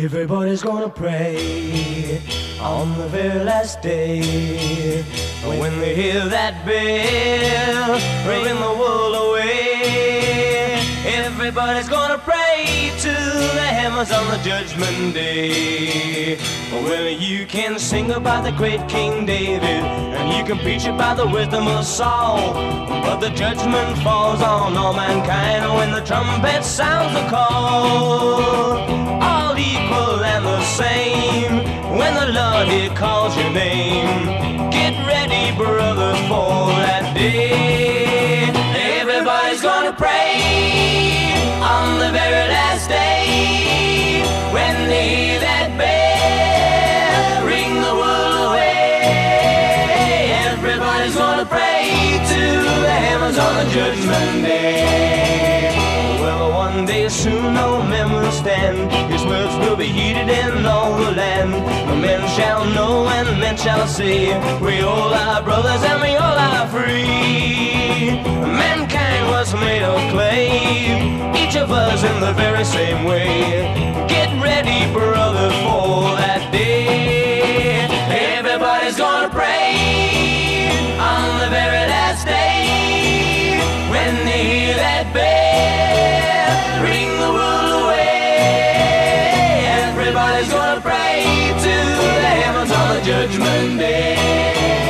Everybody's gonna pray on the very last day, when they hear that bell ringing the world away. Everybody's gonna pray to the hammers on the judgment day. Well, you can sing about the great King David, and you can preach about the wisdom of Saul, but the judgment falls on all mankind when the trumpet sounds the call. All equal and the same when the Lord He calls your name. Get ready, brothers, for that day. Everybody's gonna pray on the very last day, when they hear that bell ring the world away. Everybody's gonna pray to the hammers on the judgment day. Well, one day soon no men will stand, His words will be heeded in all the land. Men shall know and men shall see, we all are brothers and we all are free. Mankind was made of clay, each of us in the very same way. Get ready, brothers, for that day. Everybody's gonna pray on the very last day, when they hear that bell ring the world away. Everybody's gonna pray to the hammers on the judgment day.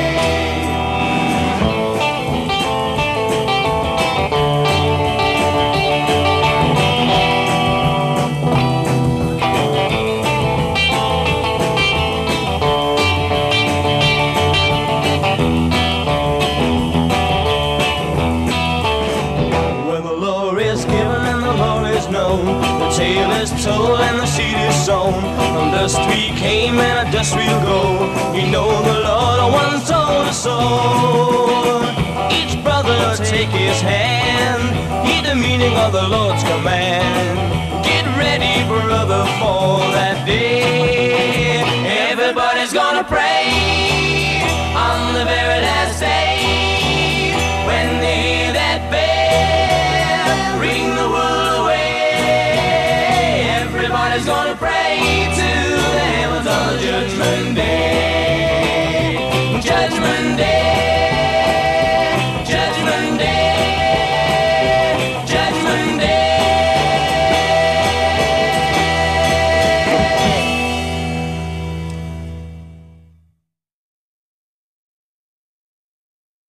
The tale is told and the seed is sown. From dust we came and at dust we'll go. We know the Lord once told us so. Each brother take his hand, heed the meaning of the Lord's command. Get ready, brother, for that day. Everybody's gonna pray on the very last day, when they hear that bell ring the world away. Everybody's gonna pray